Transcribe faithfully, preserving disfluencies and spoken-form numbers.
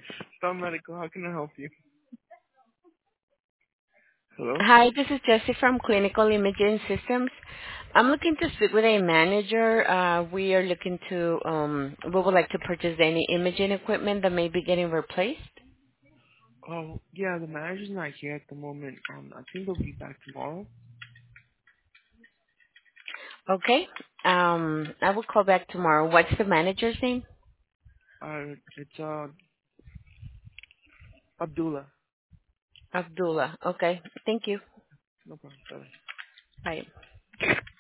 Star Medical, how can I help you? Hello? Hi, this is Jessie from Clinical Imaging Systems. I'm looking to speak with a manager. Uh, we are looking to, um, we would like to purchase any imaging equipment that may be getting replaced. Oh, yeah, the manager's not here at the moment. Um, I think they'll be back tomorrow. Okay. Um, I will call back tomorrow. What's the manager's name? Uh, it's, uh, Abdullah. Abdullah. Okay. Thank you. No problem. Bye. Bye.